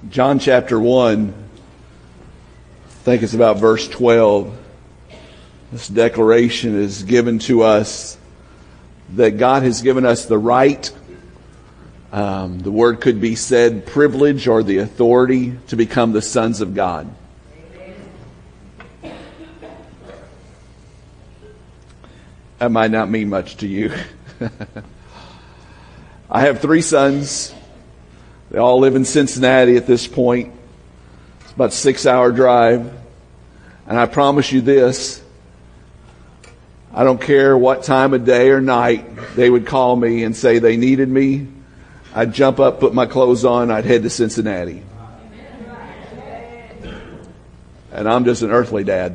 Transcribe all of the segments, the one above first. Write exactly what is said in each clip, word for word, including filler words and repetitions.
John chapter one, I think it's about verse twelve. This declaration is given to us that God has given us the right, um, the word could be said privilege or the authority to become the sons of God. That might not mean much to you. I have three sons. They all live in Cincinnati at this point. It's about a six-hour drive. And I promise you this, I don't care what time of day or night they would call me and say they needed me. I'd jump up, put my clothes on, I'd head to Cincinnati. And I'm just an earthly dad.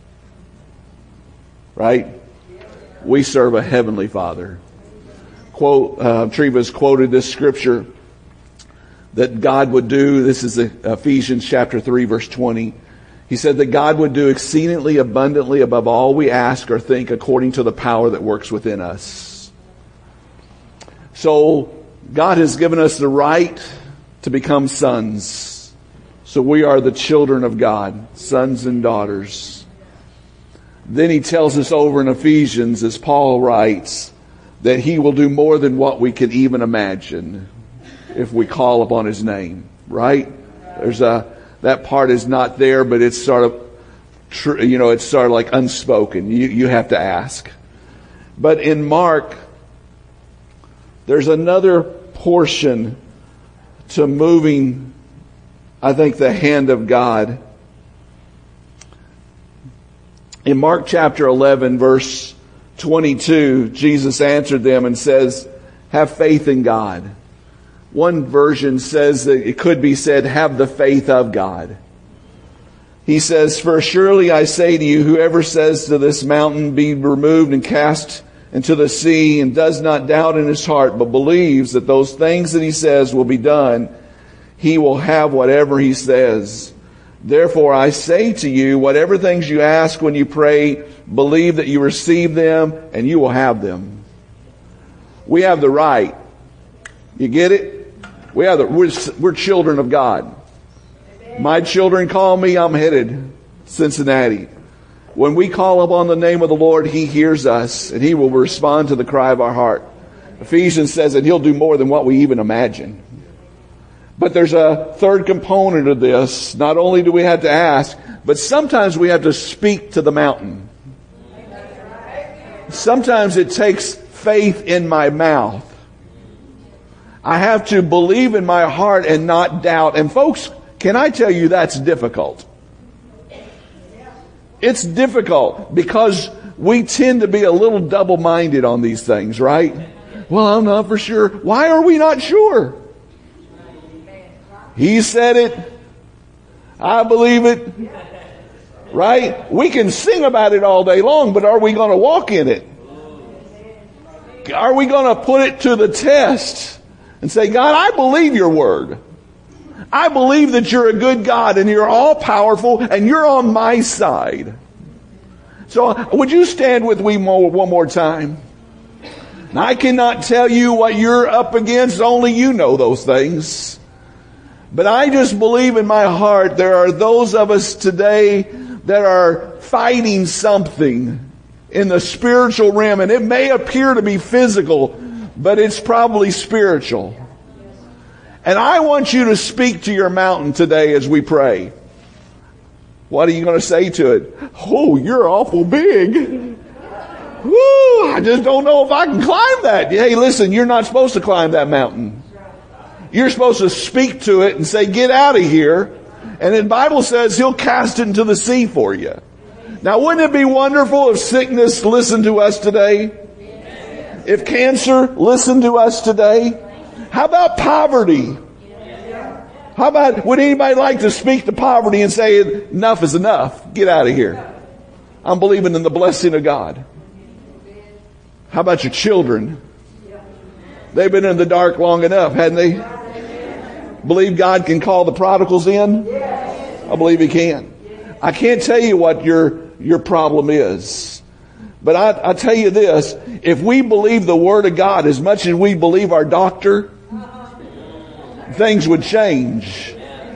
Right? We serve a heavenly Father. Quote, uh, Treva's quoted this scripture that God would do. This is Ephesians chapter three, verse twenty. He said that God would do exceedingly abundantly above all we ask or think according to the power that works within us. So God has given us the right to become sons. So we are the children of God, sons and daughters. Then he tells us over in Ephesians, as Paul writes, that he will do more than what we can even imagine if we call upon his name. Right? There's a that part is not there, but it's sort of, tr- you know, it's sort of like unspoken. You you have to ask. But in Mark, there's another portion to moving, I think, the hand of God. In Mark chapter eleven, verse twenty-two, Jesus answered them and says, have faith in God. One version says that it could be said, have the faith of God. He says, for surely I say to you, whoever says to this mountain, be removed and cast into the sea, and does not doubt in his heart, but believes that those things that he says will be done, he will have whatever he says. Therefore I say to you, whatever things you ask when you pray, believe that you receive them and you will have them. We have the right. You get it? We have the, we're, we're children of God. My children call me, I'm headed Cincinnati. When we call upon the name of the Lord, he hears us and he will respond to the cry of our heart. Ephesians says that he'll do more than what we even imagine. But there's a third component of this. Not only do we have to ask, but sometimes we have to speak to the mountain. Sometimes it takes faith in my mouth. I have to believe in my heart and not doubt. And folks, can I tell you that's difficult? It's difficult because we tend to be a little double-minded on these things, right? Well, I'm not for sure. Why are we not sure? He said it. I believe it. Right? We can sing about it all day long, but are we going to walk in it? Are we going to put it to the test and say, God, I believe your word. I believe that you're a good God and you're all powerful and you're on my side. So would you stand with me one more time? Now, I cannot tell you what you're up against. Only you know those things. But I just believe in my heart there are those of us today that are fighting something in the spiritual realm. And it may appear to be physical, but it's probably spiritual. And I want you to speak to your mountain today as we pray. What are you going to say to it? Oh, you're awful big. Woo, I just don't know if I can climb that. Hey, listen, you're not supposed to climb that mountain. You're supposed to speak to it and say, get out of here. And the Bible says he'll cast it into the sea for you. Now, wouldn't it be wonderful if sickness listened to us today? If cancer listened to us today? How about poverty? How about, would anybody like to speak to poverty and say, enough is enough. Get out of here. I'm believing in the blessing of God. How about your children? They've been in the dark long enough, hadn't they? Believe God can call the prodigals in? I believe he can. I can't tell you what your, your problem is. But I, I tell you this, if we believe the Word of God as much as we believe our doctor, things would change.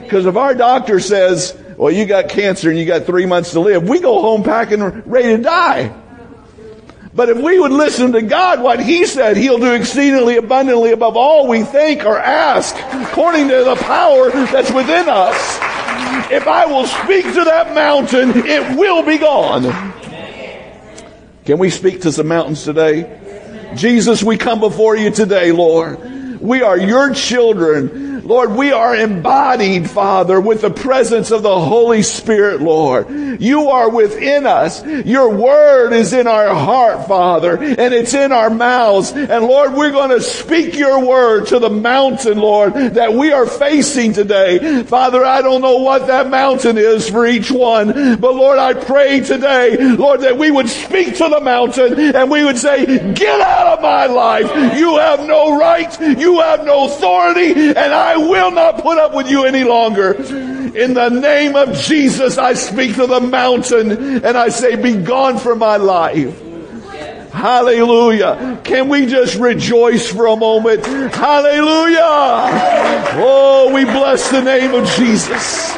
Because if our doctor says, well, you got cancer and you got three months to live, we go home packing ready to die. But if we would listen to God, what He said, He'll do exceedingly abundantly above all we think or ask, according to the power that's within us. If I will speak to that mountain, it will be gone. Can we speak to some mountains today? Jesus, we come before you today, Lord. We are your children. Lord, we are embodied, Father, with the presence of the Holy Spirit, Lord. You are within us. Your word is in our heart, Father, and it's in our mouths. And Lord, we're going to speak your word to the mountain, Lord, that we are facing today. Father, I don't know what that mountain is for each one, but Lord, I pray today, Lord, that we would speak to the mountain and we would say, get out of my life. You have no right. You have no authority, and I will not put up with you any longer. In the name of Jesus, I speak to the mountain and I say, be gone from my life. Hallelujah. Can we just rejoice for a moment? Hallelujah. Oh, we bless the name of Jesus.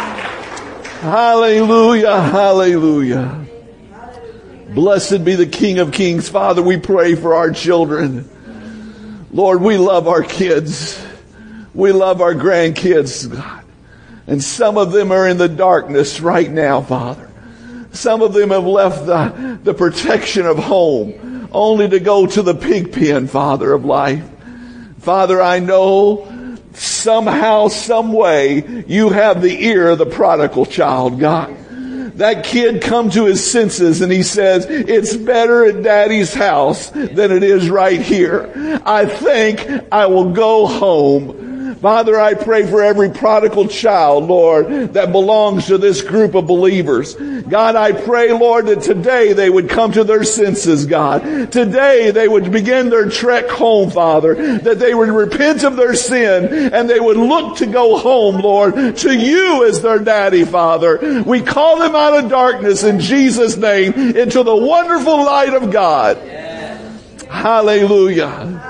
Hallelujah. Hallelujah. Blessed be the King of Kings. Father, we pray for our children. Lord, we love our kids. We love our grandkids, God. And some of them are in the darkness right now, Father. Some of them have left the, the protection of home only to go to the pig pen, Father, of life. Father, I know somehow, some way, you have the ear of the prodigal child, God. That kid come to his senses and he says, it's better at Daddy's house than it is right here. I think I will go home. Father, I pray for every prodigal child, Lord, that belongs to this group of believers. God, I pray, Lord, that today they would come to their senses, God. Today they would begin their trek home, Father, that they would repent of their sin and they would look to go home, Lord, to you as their daddy, Father. We call them out of darkness in Jesus' name into the wonderful light of God. Hallelujah.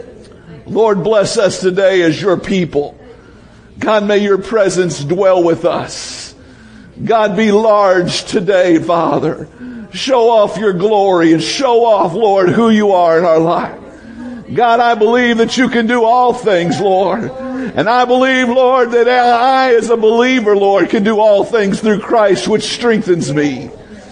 Lord, bless us today as your people. God, may your presence dwell with us. God, be large today, Father. Show off your glory and show off, Lord, who you are in our life. God, I believe that you can do all things, Lord. And I believe, Lord, that I, as a believer, Lord, can do all things through Christ, which strengthens me.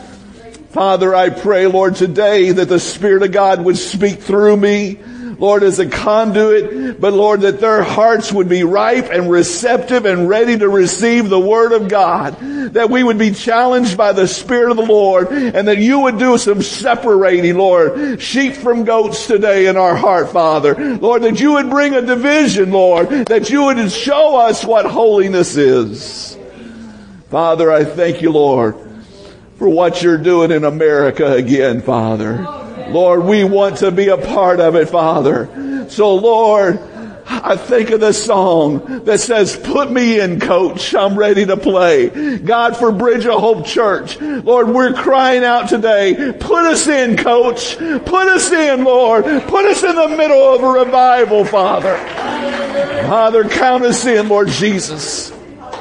Father, I pray, Lord, today that the Spirit of God would speak through me, Lord, as a conduit, but Lord, that their hearts would be ripe and receptive and ready to receive the Word of God. That we would be challenged by the Spirit of the Lord, and that you would do some separating, Lord, sheep from goats today in our heart, Father. Lord, that you would bring a division, Lord, that you would show us what holiness is. Father, I thank you, Lord, for what you're doing in America again, Father. Lord, we want to be a part of it, Father. So, Lord, I think of the song that says, put me in, coach. I'm ready to play. God, for Bridge of Hope Church, Lord, we're crying out today. Put us in, coach. Put us in, Lord. Put us in the middle of a revival, Father. Father, count us in, Lord Jesus.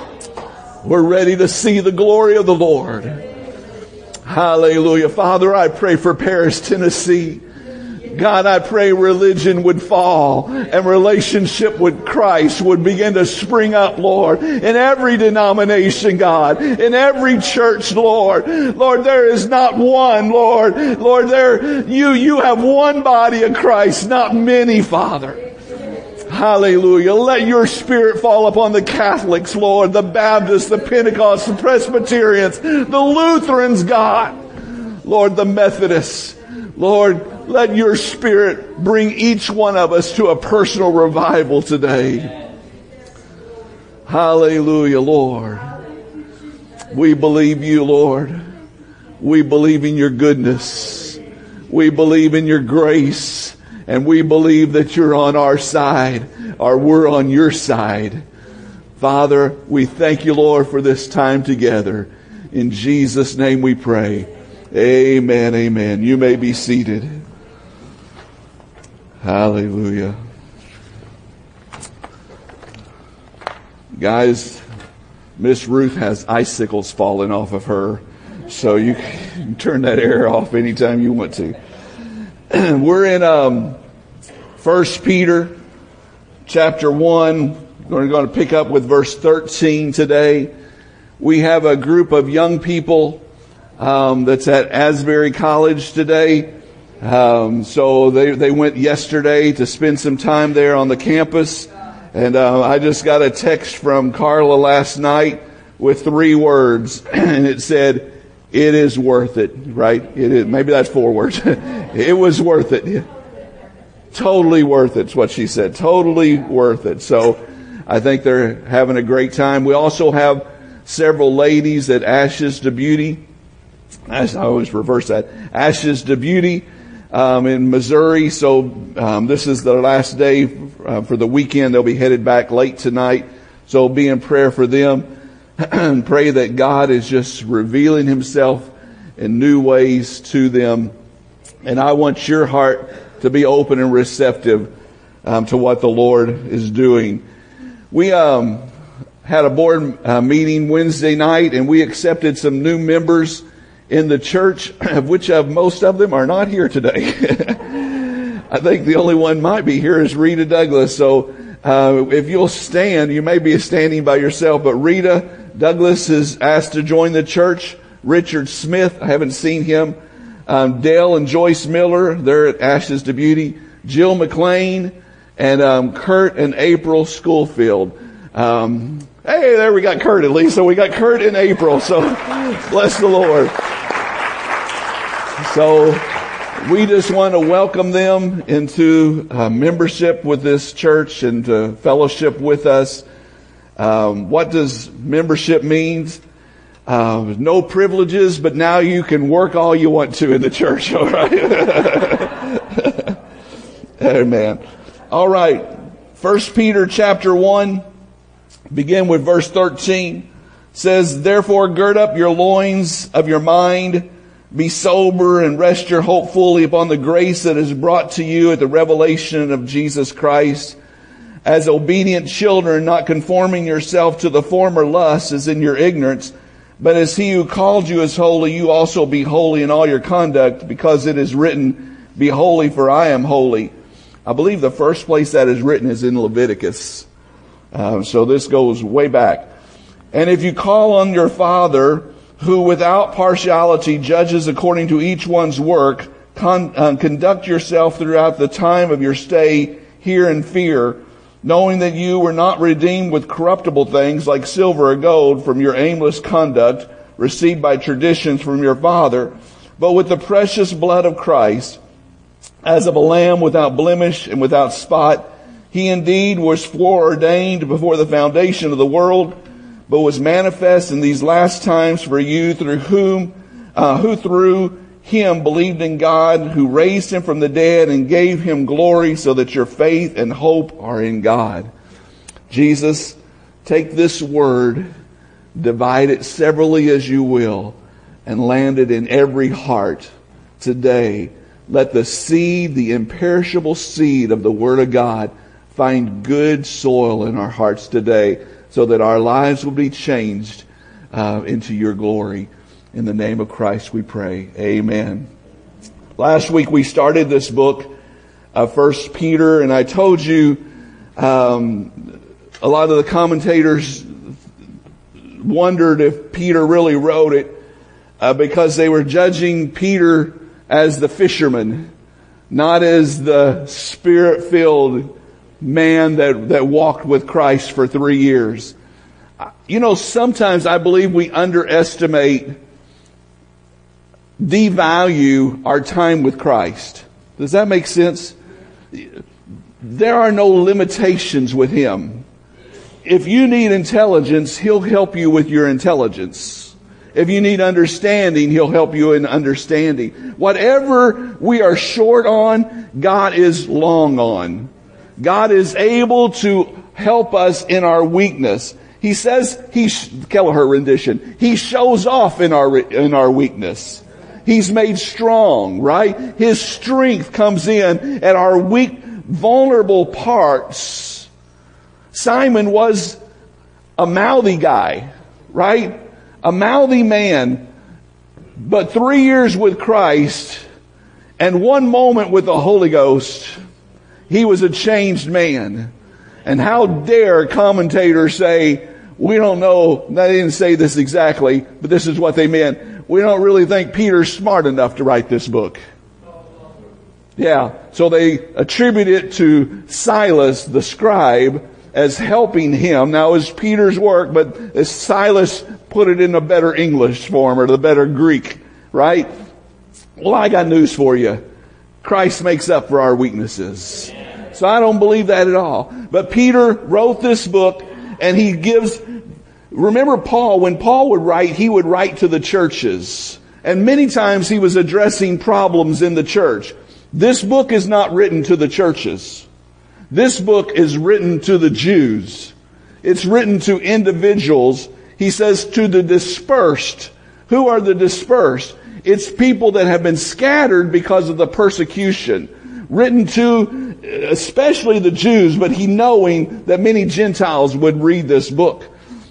We're ready to see the glory of the Lord. Hallelujah. Father, I pray for Paris, Tennessee. God, I pray religion would fall and relationship with Christ would begin to spring up, Lord, in every denomination, God, in every church, Lord. Lord, there is not one, Lord. Lord, there, you, you have one body of Christ, not many, Father. Hallelujah. Let your Spirit fall upon the Catholics, Lord, the Baptists, the Pentecostals, the Presbyterians, the Lutherans, God. Lord, the Methodists. Lord, let your Spirit bring each one of us to a personal revival today. Hallelujah, Lord. We believe you, Lord. We believe in your goodness. We believe in your grace. And we believe that you're on our side, or we're on your side. Father, we thank you, Lord, for this time together. In Jesus' name we pray. Amen, amen. You may be seated. Hallelujah. Guys, Miss Ruth has icicles falling off of her, so you can turn that air off anytime you want to. We're in um, First Peter chapter one. We're going to pick up with verse thirteen today. We have a group of young people um, that's at Asbury College today. Um, so they, they went yesterday to spend some time there on the campus. And uh, I just got a text from Carla last night with three words. And it said, it is worth it, right? It is, maybe that's four words. It was worth it. Totally worth it, is what she said. Totally worth it. So I think they're having a great time. We also have several ladies at Ashes to Beauty. I always reverse that. Ashes to Beauty um, in Missouri. So um, this is the last day uh, for the weekend. They'll be headed back late tonight. So be in prayer for them and pray that God is just revealing himself in new ways to them. And I want your heart to be open and receptive um, to what the Lord is doing. We um, had a board uh, meeting Wednesday night, and we accepted some new members in the church, of which of most of them are not here today. I think the only one might be here is Rita Douglas. So uh, if you'll stand, you may be standing by yourself, but Rita Douglas is asked to join the church. Richard Smith, I haven't seen him. Um, Dale and Joyce Miller, they're at Ashes to Beauty. Jill McLean and um, Kurt and April Schoolfield. Um, hey, there we got Kurt at least. So we got Kurt and April. So bless the Lord. So we just want to welcome them into uh, membership with this church and to fellowship with us. Um, what does membership mean? Uh, no privileges, but now you can work all you want to in the church. All right. Amen. All right. First Peter chapter one, begin with verse thirteen. Says, therefore gird up your loins of your mind, be sober, and rest your hope fully upon the grace that is brought to you at the revelation of Jesus Christ. As obedient children, not conforming yourself to the former lusts as in your ignorance, but as he who called you is holy, you also be holy in all your conduct, because it is written, be holy, for I am holy. I believe the first place that is written is in Leviticus. Uh, so this goes way back. And if you call on your Father, who without partiality judges according to each one's work, con- uh, conduct yourself throughout the time of your stay here in fear, knowing that you were not redeemed with corruptible things like silver or gold from your aimless conduct received by traditions from your father, but with the precious blood of Christ, as of a lamb without blemish and without spot. He indeed was foreordained before the foundation of the world, but was manifest in these last times for you, through whom, uh, who through him believed in God, who raised him from the dead and gave him glory, so that your faith and hope are in God. Jesus, take this word, divide it severally as you will, and land it in every heart today. Let the seed, the imperishable seed of the Word of God, find good soil in our hearts today, so that our lives will be changed uh, into your glory. In the name of Christ we pray. Amen. Last week we started this book, uh, First Peter, and I told you um, a lot of the commentators wondered if Peter really wrote it uh, because they were judging Peter as the fisherman, not as the Spirit-filled man that, that walked with Christ for three years. You know, sometimes I believe we underestimate, devalue our time with Christ. Does that make sense? There are no limitations with Him. If you need intelligence, He'll help you with your intelligence. If you need understanding, He'll help you in understanding. Whatever we are short on, God is long on. God is able to help us in our weakness. He says, he, Kelleher rendition, He shows off in our, in our weakness. He's made strong, right? His strength comes in at our weak, vulnerable parts. Simon was a mouthy guy. right? A mouthy man, but three years with Christ and one moment with the Holy Ghost, he was a changed man. And how dare commentators say, we don't know, they didn't say this exactly, but this is what they meant. We don't really think Peter's smart enough to write this book. Yeah, so they attribute it to Silas, the scribe, as helping him. Now, it was Peter's work, but Silas put it in a better English form or the better Greek, right? Well, I got news for you. Christ makes up for our weaknesses. So I don't believe that at all. But Peter wrote this book, and he gives, remember Paul, when Paul would write, he would write to the churches. And many times he was addressing problems in the church. This book is not written to the churches. This book is written to the Jews. It's written to individuals. He says to the dispersed. Who are the dispersed? It's people that have been scattered because of the persecution. Written to especially the Jews, but he knowing that many Gentiles would read this book.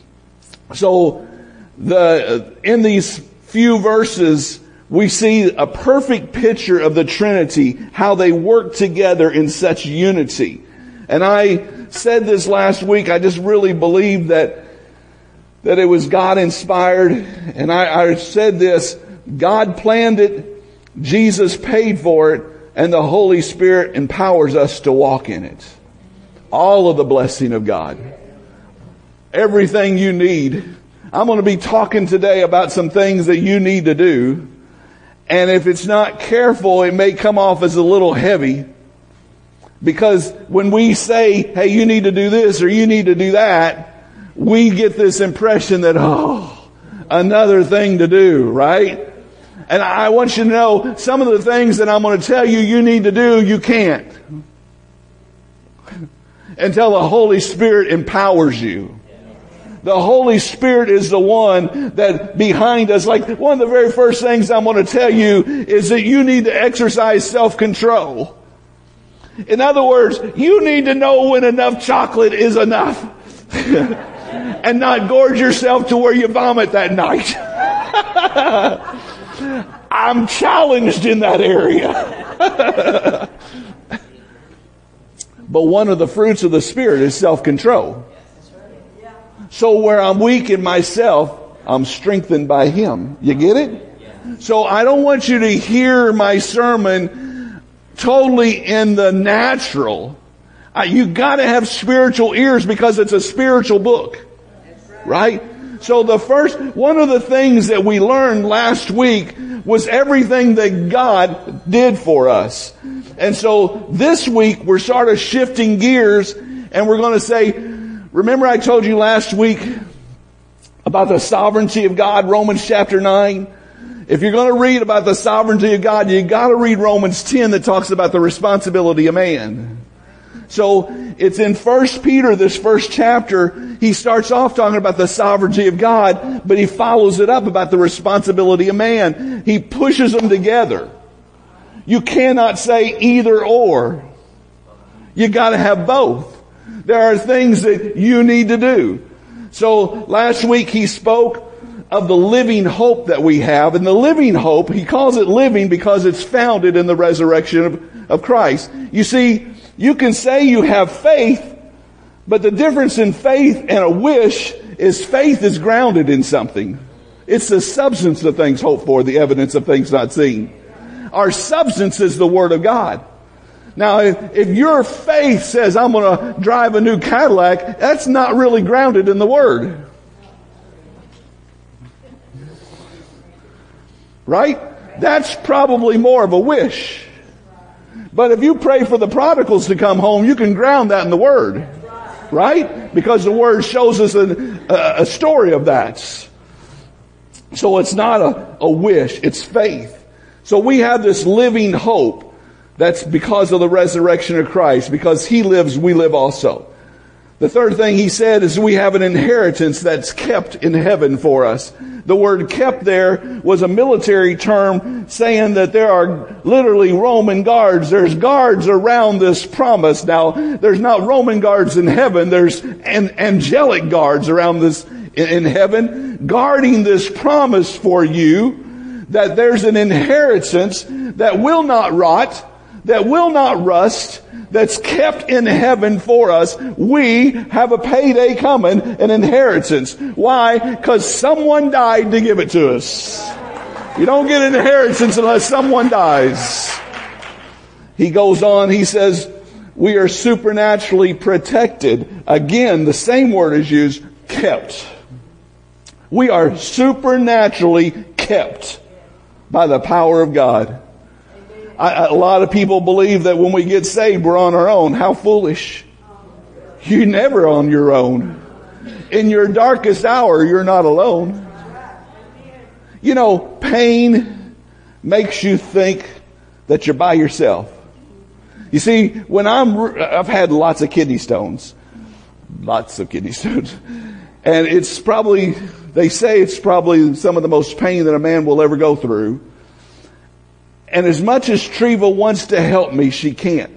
So the in these few verses, we see a perfect picture of the Trinity, how they work together in such unity. And I said this last week, I just really believe that that it was God inspired. And I, I said this, God planned it, Jesus paid for it, and the Holy Spirit empowers us to walk in it. All of the blessing of God. Everything you need. I'm going to be talking today about some things that you need to do. And if it's not careful, it may come off as a little heavy. Because when we say, hey, you need to do this or you need to do that, we get this impression that, oh, another thing to do, right? And I want you to know, some of the things that I'm going to tell you you need to do, you can't. Until the Holy Spirit empowers you. The Holy Spirit is the one that behind us, like one of the very first things I'm going to tell you is that you need to exercise self-control. In other words, you need to know when enough chocolate is enough. And not gorge yourself to where you vomit that night. I'm challenged in that area. But one of the fruits of the Spirit is self-control. So where I'm weak in myself, I'm strengthened by Him. You get it? So I don't want you to hear my sermon totally in the natural. Uh, you got to have spiritual ears because it's a spiritual book. Right? So the first, one of the things that we learned last week was everything that God did for us. And so this week we're sort of shifting gears and we're going to say, remember I told you last week about the sovereignty of God, Romans chapter nine? If you're going to read about the sovereignty of God, you got to read Romans ten that talks about the responsibility of man. So it's in First Peter, this first chapter, he starts off talking about the sovereignty of God, but he follows it up about the responsibility of man. He pushes them together. You cannot say either or. You got to have both. There are things that you need to do. So last week he spoke of the living hope that we have. And the living hope, he calls it living because it's founded in the resurrection of, of Christ. You see, you can say you have faith, but the difference in faith and a wish is faith is grounded in something. It's the substance of things hoped for, the evidence of things not seen. Our substance is the Word of God. Now, if, if your faith says, I'm going to drive a new Cadillac, that's not really grounded in the Word. Right? That's probably more of a wish. But if you pray for the prodigals to come home, you can ground that in the Word. Right? Because the Word shows us a, a story of that. So it's not a, a wish, it's faith. So we have this living hope that's because of the resurrection of Christ. Because He lives, we live also. The third thing he said is we have an inheritance that's kept in heaven for us. The word kept there was a military term saying that there are literally Roman guards. There's guards around this promise. Now, there's not Roman guards in heaven. There's an angelic guards around this in heaven, guarding this promise for you that there's an inheritance that will not rot, that will not rust, that's kept in heaven for us. We have a payday coming, an inheritance. Why? Because someone died to give it to us. You don't get an inheritance unless someone dies. He goes on, he says, we are supernaturally protected. Again, the same word is used, kept. We are supernaturally kept by the power of God. I, a lot of people believe that when we get saved, we're on our own. How foolish. You're never on your own. In your darkest hour, you're not alone. You know, pain makes you think that you're by yourself. You see, when I'm, I've had lots of kidney stones. Lots of kidney stones. And it's probably, they say it's probably some of the most pain that a man will ever go through. And as much as Treva wants to help me, she can't.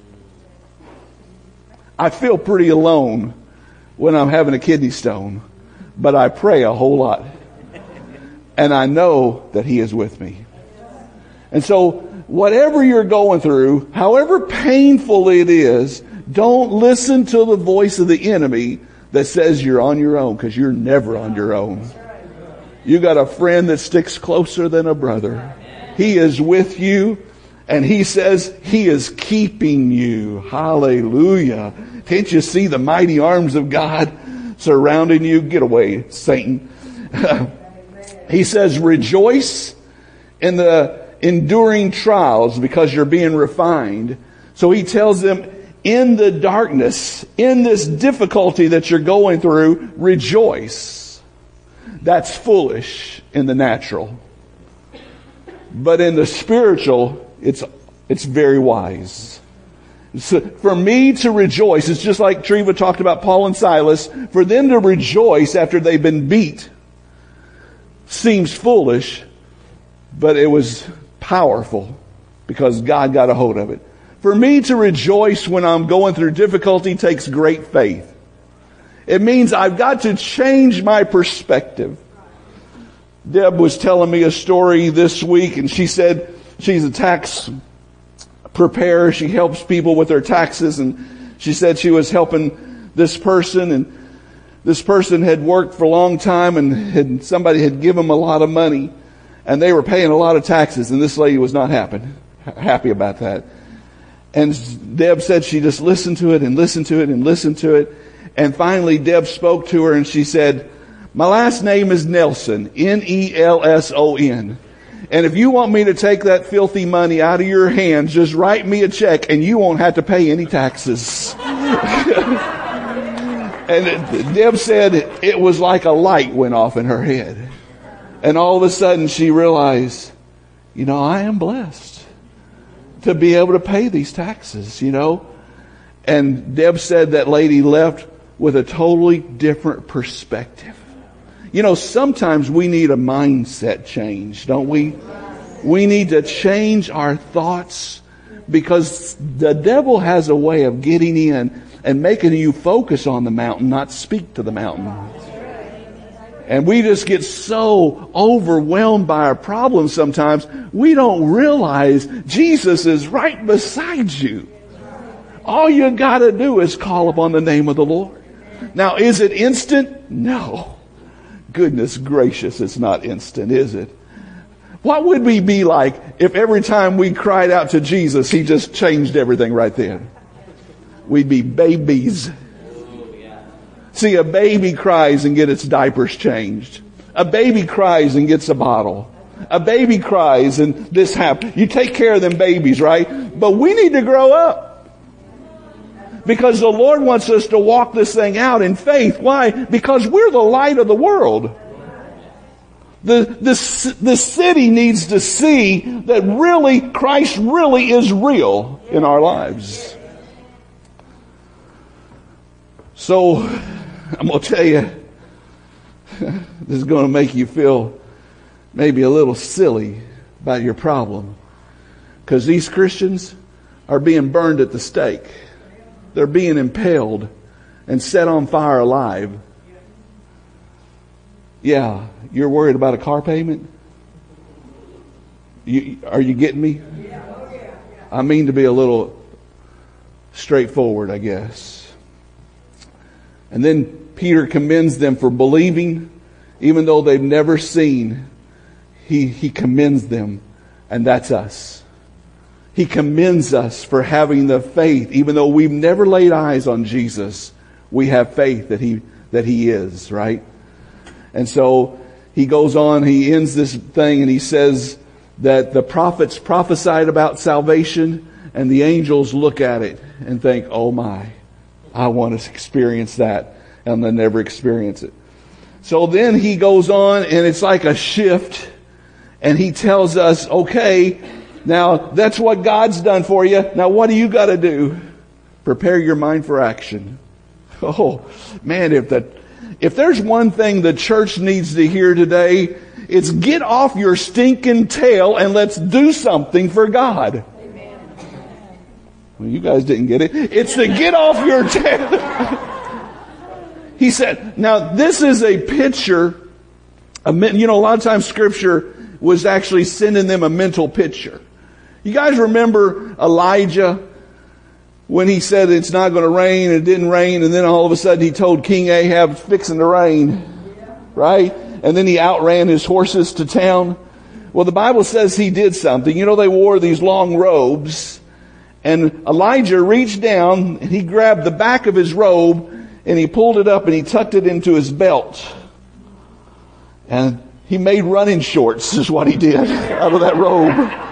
I feel pretty alone when I'm having a kidney stone, but I pray a whole lot. And I know that He is with me. And so, whatever you're going through, however painful it is, don't listen to the voice of the enemy that says you're on your own, because you're never on your own. You got a friend that sticks closer than a brother. He is with you, and He says He is keeping you. Hallelujah. Can't you see the mighty arms of God surrounding you? Get away, Satan. He says, rejoice in the enduring trials because you're being refined. So He tells them, in the darkness, in this difficulty that you're going through, rejoice. That's foolish in the natural. But in the spiritual, it's it's very wise. So for me to rejoice, it's just like Treva talked about Paul and Silas. For them to rejoice after they've been beat seems foolish, but it was powerful because God got a hold of it. For me to rejoice when I'm going through difficulty takes great faith. It means I've got to change my perspective. Deb was telling me a story this week, and she said she's a tax preparer. She helps people with their taxes, and she said she was helping this person, and this person had worked for a long time, and had, somebody had given them a lot of money, and they were paying a lot of taxes, and this lady was not happy, happy about that. And Deb said she just listened to it and listened to it and listened to it, and finally Deb spoke to her, and she said, my last name is Nelson, N E L S O N. And if you want me to take that filthy money out of your hands, just write me a check and you won't have to pay any taxes. And it, Deb said it, it was like a light went off in her head. And all of a sudden she realized, you know, I am blessed to be able to pay these taxes, you know. And Deb said that lady left with a totally different perspective. You know, sometimes we need a mindset change, don't we? We need to change our thoughts because the devil has a way of getting in and making you focus on the mountain, not speak to the mountain. And we just get so overwhelmed by our problems sometimes, we don't realize Jesus is right beside you. All you got to do is call upon the name of the Lord. Now, is it instant? No. Goodness gracious, it's not instant, is it? What would we be like if every time we cried out to Jesus, He just changed everything right then? We'd be babies. See, a baby cries and gets its diapers changed. A baby cries and gets a bottle. A baby cries and this happens. You take care of them babies, right? But we need to grow up. Because the Lord wants us to walk this thing out in faith. Why? Because we're the light of the world. The, the, the city needs to see that really Christ really is real in our lives. So, I'm going to tell you, this is going to make you feel maybe a little silly about your problem. Because these Christians are being burned at the stake. They're being impaled and set on fire alive. Yeah, you're worried about a car payment? You, are you getting me? I mean to be a little straightforward, I guess. And then Peter commends them for believing, even though they've never seen. He, he commends them, and that's us. He commends us for having the faith, even though we've never laid eyes on Jesus. We have faith that He that He is, right? And so he goes on, he ends this thing, and he says that the prophets prophesied about salvation, and the angels look at it and think, oh my, I want to experience that, and they'll never experience it. So then he goes on, and it's like a shift, and he tells us, okay, now that's what God's done for you. Now what do you got to do? Prepare your mind for action. Oh man, if the If there's one thing the church needs to hear today, it's get off your stinking tail and let's do something for God. Amen. Well, you guys didn't get it. It's to get off your tail. He said, now this is a picture. You know, a lot of times Scripture was actually sending them a mental picture. You guys remember Elijah? When he said it's not going to rain, and it didn't rain, and then all of a sudden he told King Ahab it's fixing to rain. Right? And then he outran his horses to town. Well, the Bible says he did something. You know, they wore these long robes, and Elijah reached down and he grabbed the back of his robe and he pulled it up and he tucked it into his belt. And he made running shorts is what he did out of that robe.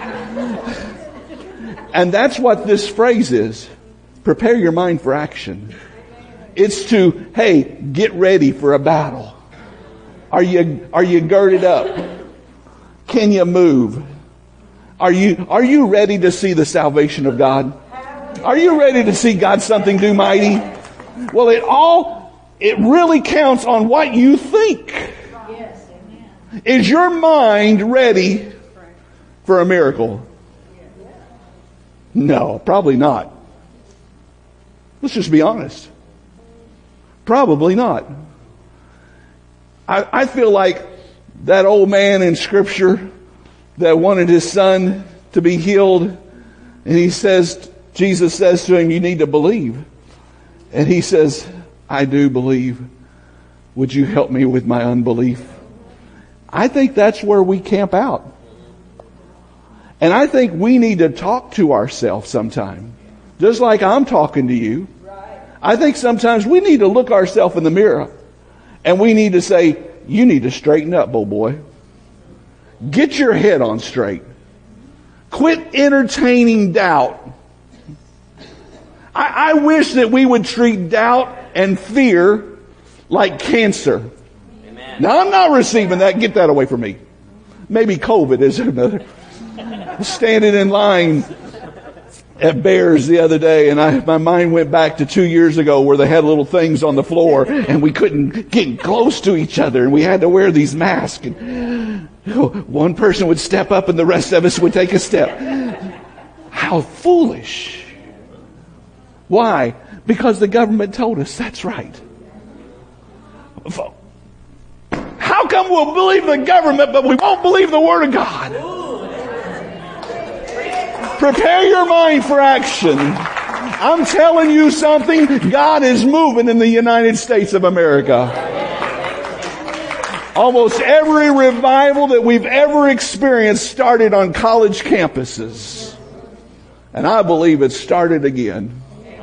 And that's what this phrase is. Prepare your mind for action. It's to, hey, get ready for a battle. Are you, are you girded up? Can you move? Are you, are you ready to see the salvation of God? Are you ready to see God something do mighty? Well, it all, it really counts on what you think. Is your mind ready for a miracle? No, probably not. Let's just be honest. Probably not. I, I feel like that old man in Scripture that wanted his son to be healed, and he says, Jesus says to him, you need to believe. And he says, I do believe. Would you help me with my unbelief? I think that's where we camp out. And I think we need to talk to ourselves sometime. Just like I'm talking to you. I think sometimes we need to look ourselves in the mirror. And we need to say, you need to straighten up, old boy. Get your head on straight. Quit entertaining doubt. I, I wish that we would treat doubt and fear like cancer. Amen. Now I'm not receiving that. Get that away from me. Maybe COVID is another. Standing in line at Bears the other day, and I, my mind went back to two years ago where they had little things on the floor and we couldn't get close to each other and we had to wear these masks. And one person would step up and the rest of us would take a step. How foolish. Why? Because the government told us that's right. How come we'll believe the government but we won't believe the Word of God? Prepare your mind for action. I'm telling you something. God is moving in the United States of America. Almost every revival that we've ever experienced started on college campuses. And I believe it started again.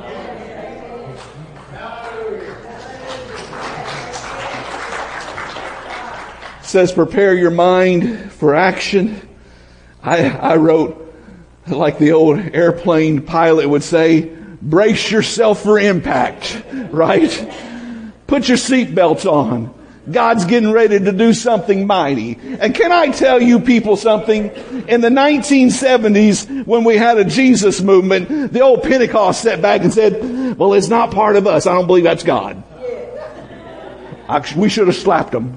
It says prepare your mind for action. I, I wrote, like the old airplane pilot would say, brace yourself for impact, right? Put your seatbelts on. God's getting ready to do something mighty. And can I tell you people something? In the nineteen seventies, when we had a Jesus movement, the old Pentecost sat back and said, well, it's not part of us. I don't believe that's God. Actually, we should have slapped them.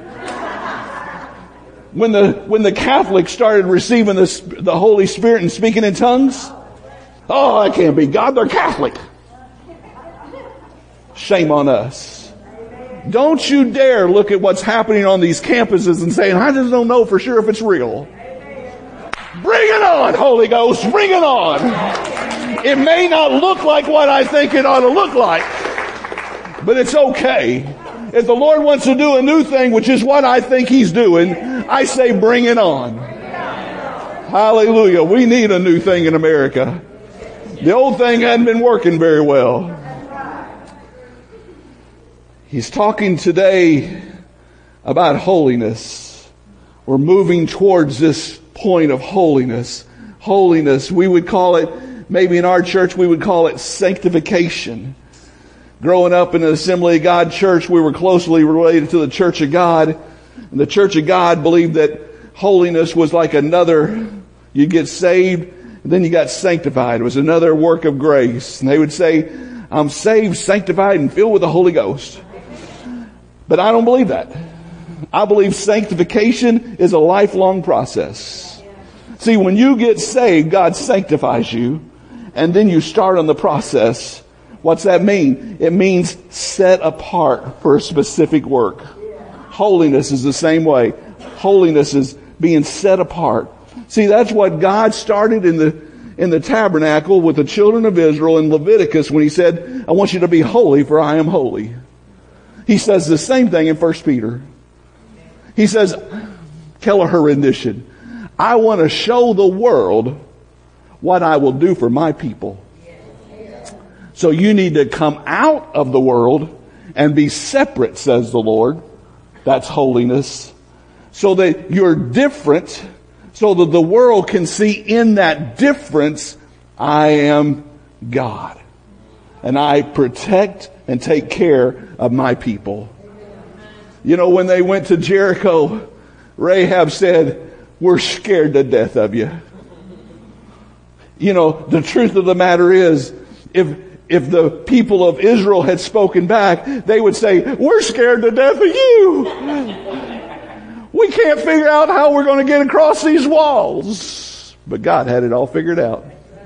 When the, when the Catholics started receiving the, the Holy Spirit and speaking in tongues, oh, that can't be God. They're Catholic. Shame on us. Don't you dare look at what's happening on these campuses and saying, I just don't know for sure if it's real. Bring it on, Holy Ghost. Bring it on. It may not look like what I think it ought to look like, but it's okay. If the Lord wants to do a new thing, which is what I think He's doing, I say bring it on. Hallelujah. We need a new thing in America. The old thing hadn't been working very well. He's talking today about holiness. We're moving towards this point of holiness. Holiness, we would call it, maybe in our church, we would call it sanctification. Growing up in an Assembly of God church, we were closely related to the Church of God. And the Church of God believed that holiness was like another, you get saved, and then you got sanctified. It was another work of grace. And they would say, I'm saved, sanctified, and filled with the Holy Ghost. But I don't believe that. I believe sanctification is a lifelong process. See, when you get saved, God sanctifies you, and then you start on the process. What's that mean? It means set apart for a specific work. Holiness is the same way. Holiness is being set apart. See, that's what God started in the in the tabernacle with the children of Israel in Leviticus when He said, I want you to be holy, for I am holy. He says the same thing in First Peter. He says, Kelleher rendition, I want to show the world what I will do for my people. So you need to come out of the world and be separate, says the Lord. That's holiness. So that you're different, so that the world can see in that difference, I am God. And I protect and take care of my people. You know, when they went to Jericho, Rahab said, we're scared to death of you. You know, the truth of the matter is, if if the people of Israel had spoken back, they would say, we're scared to death of you. We can't figure out how we're going to get across these walls. But God had it all figured out.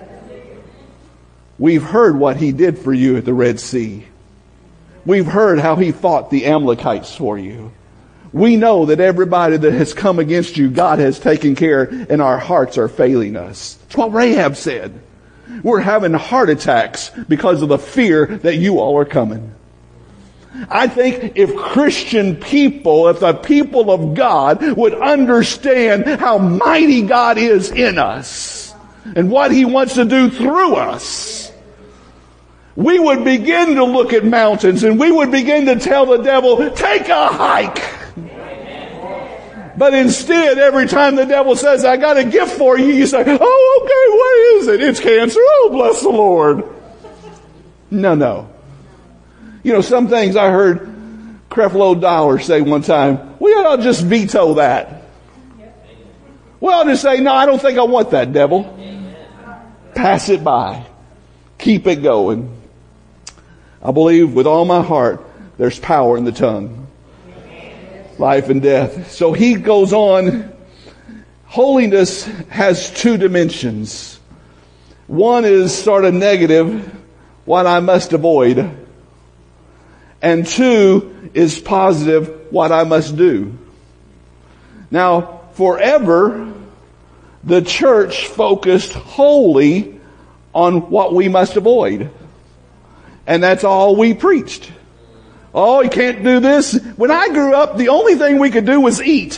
We've heard what He did for you at the Red Sea. We've heard how He fought the Amalekites for you. We know that everybody that has come against you, God has taken care, and our hearts are failing us. That's what Rahab said. We're having heart attacks because of the fear that you all are coming. I think if Christian people, if the people of God would understand how mighty God is in us and what He wants to do through us, we would begin to look at mountains and we would begin to tell the devil, take a hike. But instead, every time the devil says, I got a gift for you, you say, oh, okay, what is it? It's cancer. Oh, bless the Lord. No, no. You know, some things I heard Creflo Dollar say one time, we ought to just veto that. We ought to say, no, I don't think I want that, devil. Pass it by. Keep it going. I believe with all my heart, there's power in the tongue. Life and death. So he goes on. Holiness has two dimensions. One is sort of negative, what I must avoid. And two is positive, what I must do. Now, forever, the church focused wholly on what we must avoid. And that's all we preached. Oh, you can't do this. When I grew up, the only thing we could do was eat.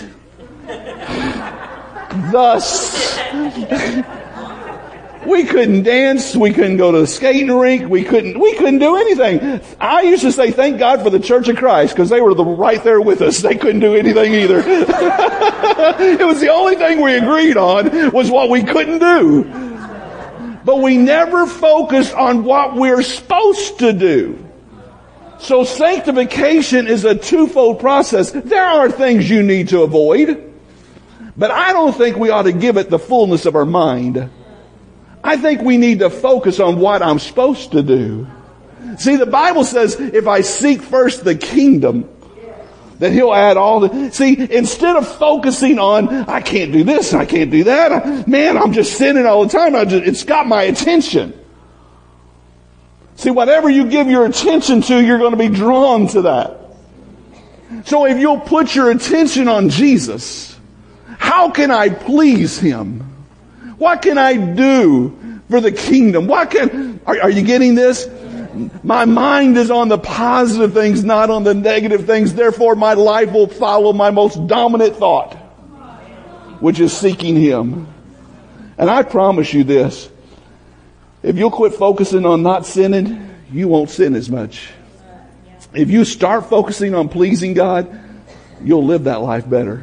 Thus, we couldn't dance. We couldn't go to the skating rink. We couldn't, we couldn't do anything. I used to say, thank God for the Church of Christ, because they were the, right there with us. They couldn't do anything either. It was the only thing we agreed on was what we couldn't do. But we never focused on what we're supposed to do. So sanctification is a twofold process. There are things you need to avoid, but I don't think we ought to give it the fullness of our mind. I think we need to focus on what I'm supposed to do. See, the Bible says if I seek first the kingdom, that He'll add all the... See, instead of focusing on, I can't do this, I can't do that, man, I'm just sinning all the time, I just, it's got my attention. See, whatever you give your attention to, you're going to be drawn to that. So if you'll put your attention on Jesus, how can I please Him? What can I do for the kingdom? What can, are, are you getting this? My mind is on the positive things, not on the negative things. Therefore, my life will follow my most dominant thought, which is seeking Him. And I promise you this, if you'll quit focusing on not sinning, you won't sin as much. If you start focusing on pleasing God, you'll live that life better.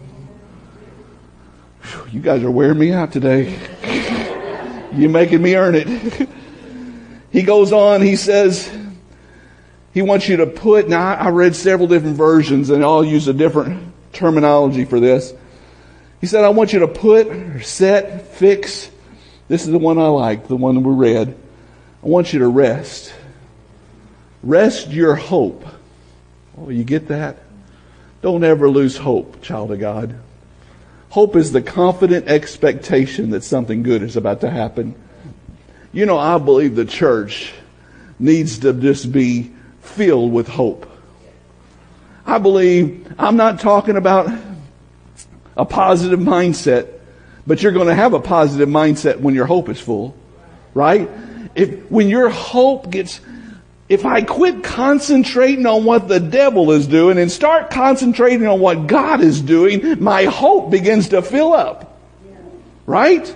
You guys are wearing me out today. You're making me earn it. He goes on, he says, he wants you to put, now I read several different versions and all use a different terminology for this. He said, I want you to put, or set, fix. This is the one I like, the one that we read. I want you to rest. Rest your hope. Oh, you get that? Don't ever lose hope, child of God. Hope is the confident expectation that something good is about to happen. You know, I believe the church needs to just be filled with hope. I believe, I'm not talking about a positive mindset, but you're going to have a positive mindset when your hope is full, right? If, when your hope gets, if I quit concentrating on what the devil is doing and start concentrating on what God is doing, my hope begins to fill up, right?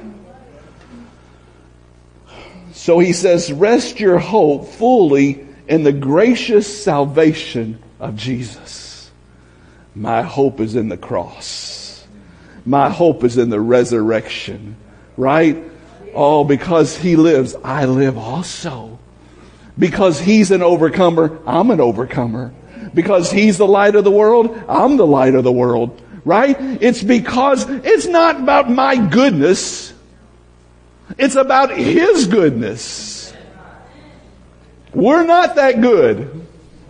So he says, rest your hope fully in the gracious salvation of Jesus. My hope is in the cross. My hope is in the resurrection, right? Oh, because He lives, I live also. Because He's an overcomer, I'm an overcomer. Because He's the light of the world, I'm the light of the world, right? It's because it's not about my goodness. It's about His goodness. We're not that good.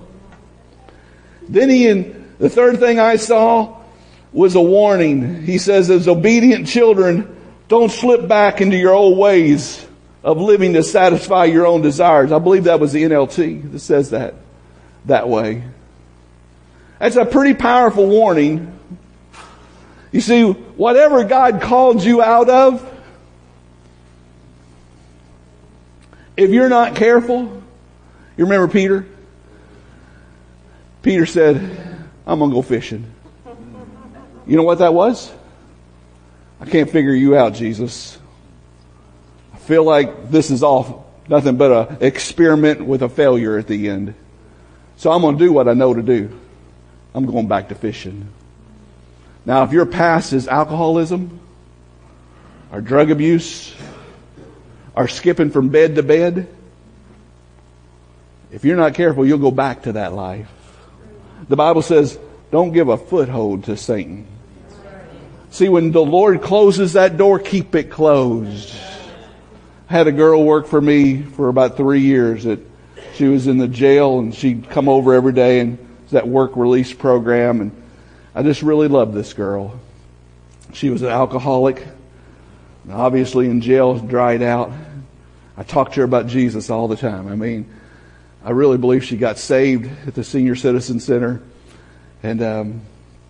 Then he, in the third thing I saw was a warning. He says, as obedient children, don't slip back into your old ways of living to satisfy your own desires. I believe that was the N L T that says that, that way. That's a pretty powerful warning. You see, whatever God called you out of, if you're not careful, you remember Peter? Peter said, I'm going to go fishing. You know what that was? I can't figure you out, Jesus. I feel like this is all nothing but an experiment with a failure at the end. So I'm going to do what I know to do. I'm going back to fishing. Now, if your past is alcoholism, or drug abuse, or skipping from bed to bed, if you're not careful, you'll go back to that life. The Bible says, don't give a foothold to Satan. See, when the Lord closes that door, keep it closed. I had a girl work for me for about three years. That she was in the jail and she'd come over every day, and it was that work release program. And I just really loved this girl. She was an alcoholic, obviously in jail, dried out. I talked to her about Jesus all the time. I mean, I really believe she got saved at the Senior Citizen Center. And um,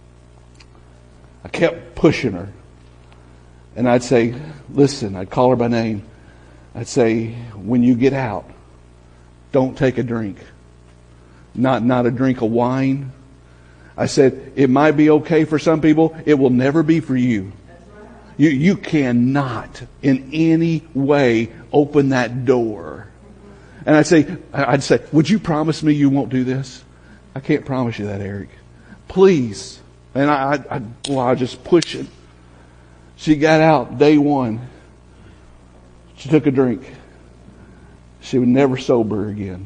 I kept pushing her. And I'd say, listen, I'd call her by name. I'd say, when you get out, don't take a drink. Not, not a drink of wine. I said, it might be okay for some people. It will never be for you. You, you cannot in any way open that door. And I'd say, I'd say, would you promise me you won't do this? I can't promise you that, Eric. Please. And I, I, I well, I just push it. She got out day one. She took a drink. She would never sober again.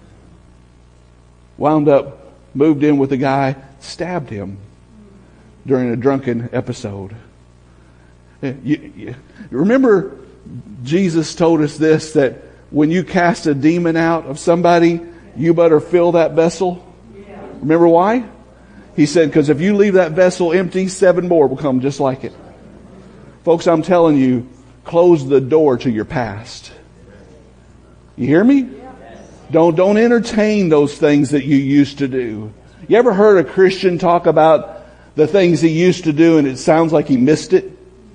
Wound up, moved in with a guy, stabbed him during a drunken episode. You, you, remember, Jesus told us this, that when you cast a demon out of somebody, you better fill that vessel. Remember why? He said, because if you leave that vessel empty, seven more will come just like it. Folks, I'm telling you, close the door to your past. You hear me? Don't, don't entertain those things that you used to do. You ever heard a Christian talk about the things he used to do and it sounds like he missed it?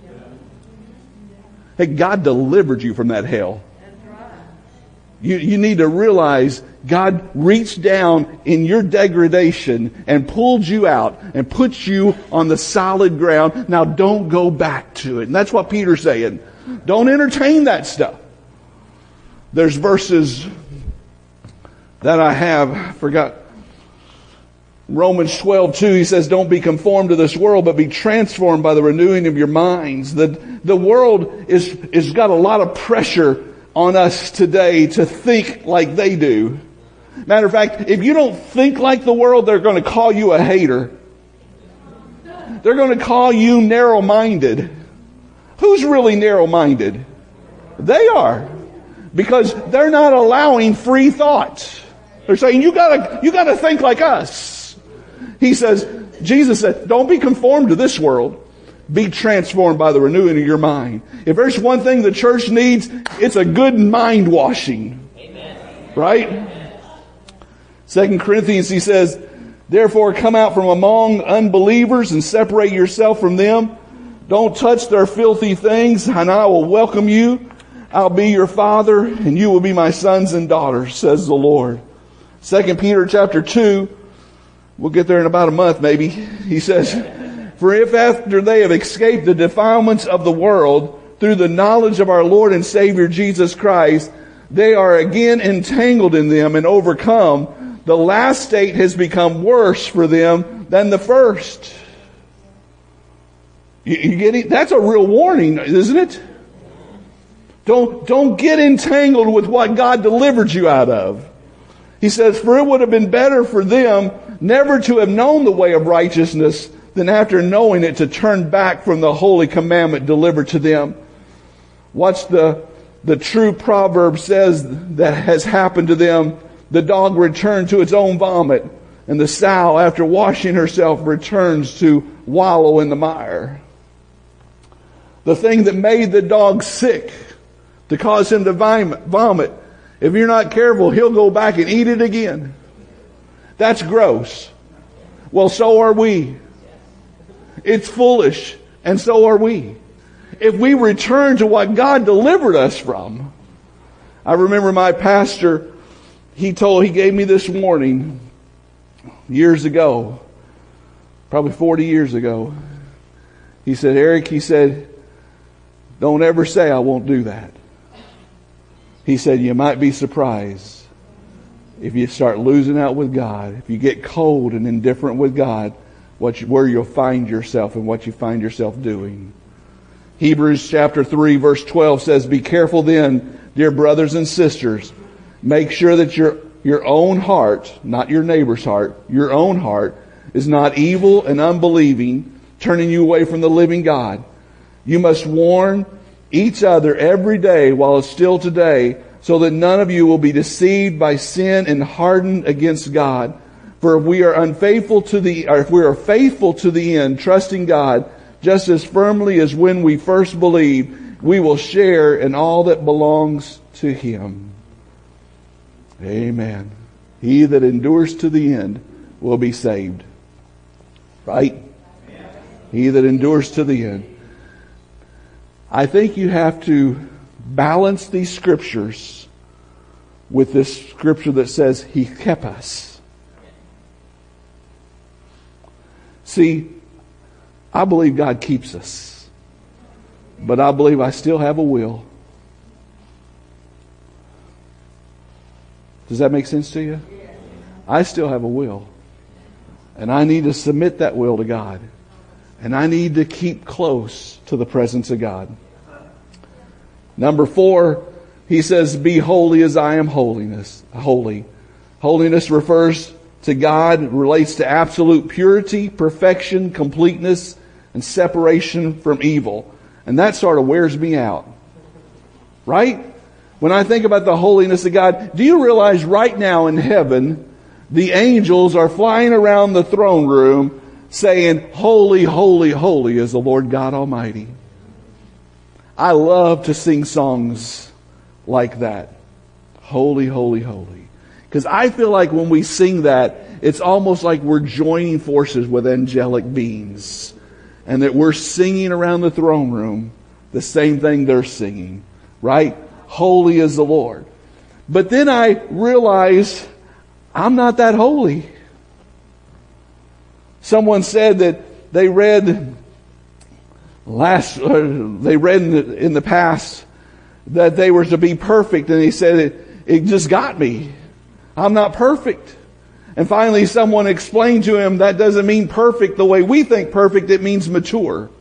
Hey, God delivered you from that hell. You, you need to realize God reached down in your degradation and pulled you out and put you on the solid ground. Now don't go back to it. And that's what Peter's saying. Don't entertain that stuff. There's verses that I have, I forgot. Romans twelve two, he says, don't be conformed to this world, but be transformed by the renewing of your minds. The, the world is, is got a lot of pressure on us today to think like they do. Matter of fact, if you don't think like the world, they're going to call you a hater. They're going to call you narrow-minded. Who's really narrow-minded? They are. Because they're not allowing free thought. They're saying, you gotta, you gotta think like us. He says, Jesus said, don't be conformed to this world. Be transformed by the renewing of your mind. If there's one thing the church needs, it's a good mind washing. Amen. Right? Second Corinthians, he says, therefore come out from among unbelievers and separate yourself from them. Don't touch their filthy things, and I will welcome you. I'll be your father, and you will be my sons and daughters, says the Lord. Second Peter chapter two, we'll get there in about a month maybe. He says, for if after they have escaped the defilements of the world through the knowledge of our Lord and Savior Jesus Christ, they are again entangled in them and overcome, the last state has become worse for them than the first. You, you get it? That's a real warning, isn't it? Don't, don't get entangled with what God delivered you out of. He says, for it would have been better for them never to have known the way of righteousness than after knowing it to turn back from the holy commandment delivered to them. What's the, the true proverb says that has happened to them? The dog returned to its own vomit, and the sow, after washing herself, returns to wallow in the mire. The thing that made the dog sick, to cause him to vomit, if you're not careful, he'll go back and eat it again. That's gross. Well, so are we. It's foolish, and so are we. If we return to what God delivered us from. I remember my pastor, he told, he gave me this warning years ago, probably forty years ago. He said, Eric, he said, don't ever say I won't do that. He said, you might be surprised if you start losing out with God, if you get cold and indifferent with God, what you, where you'll find yourself and what you find yourself doing. Hebrews chapter three verse twelve says, be careful then, dear brothers and sisters. Make sure that your, your own heart, not your neighbor's heart, your own heart is not evil and unbelieving, turning you away from the living God. You must warn each other every day while it's still today, so that none of you will be deceived by sin and hardened against God. For if we are unfaithful to the, or if we are faithful to the end, trusting God just as firmly as when we first believed, we will share in all that belongs to Him. Amen. He that endures to the end will be saved. Right? He that endures to the end. I think you have to balance these scriptures with this scripture that says He kept us. See, I believe God keeps us, but I believe I still have a will. Does that make sense to you? I still have a will, and I need to submit that will to God. And I need to keep close to the presence of God. Number four, he says, be holy as I am holiness, holy. Holiness refers to God, relates to absolute purity, perfection, completeness, and separation from evil. And that sort of wears me out. Right? When I think about the holiness of God, do you realize right now in heaven, the angels are flying around the throne room saying, holy, holy, holy is the Lord God Almighty. I love to sing songs like that. Holy, holy, holy. Because I feel like when we sing that, it's almost like we're joining forces with angelic beings. And that we're singing around the throne room the same thing they're singing. Right? Holy is the Lord. But then I realized I'm not that holy. Someone said that they read last, uh, they read in the, in the past that they were to be perfect, and he said it, it just got me. I'm not perfect. And finally someone explained to him that doesn't mean perfect the way we think perfect, it means mature.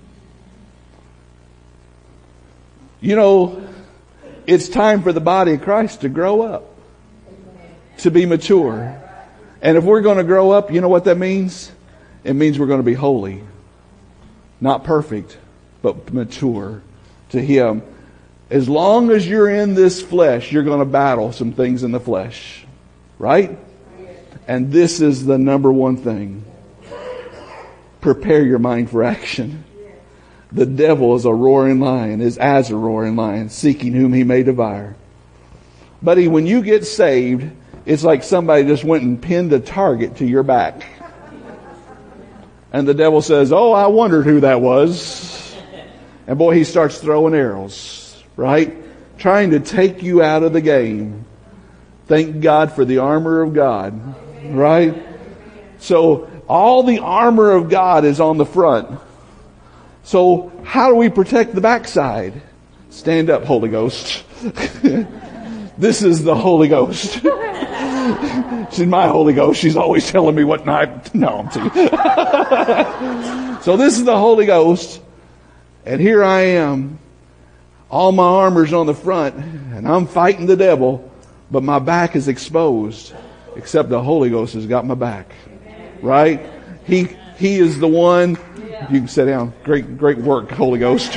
You know, it's time for the body of Christ to grow up, to be mature. And if we're going to grow up, you know what that means? It means we're going to be holy. Not perfect, but mature to Him. As long as you're in this flesh, you're going to battle some things in the flesh. Right? And this is the number one thing. Prepare your mind for action. The devil is a roaring lion, is as a roaring lion, seeking whom he may devour. Buddy, when you get saved, it's like somebody just went and pinned a target to your back. And the devil says, oh, I wondered who that was. And boy, he starts throwing arrows, right? Trying to take you out of the game. Thank God for the armor of God, right? So all the armor of God is on the front. So how do we protect the backside? Stand up, Holy Ghost. This is the Holy Ghost. She's my Holy Ghost. She's always telling me what not. No, I'm teasing. So this is the Holy Ghost. And here I am. All my armor's on the front. And I'm fighting the devil. But my back is exposed. Except the Holy Ghost has got my back. Right? He, he is the one. You can sit down. Great, great work, Holy Ghost.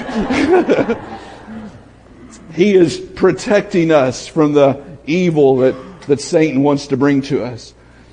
He is protecting us from the evil that, that Satan wants to bring to us.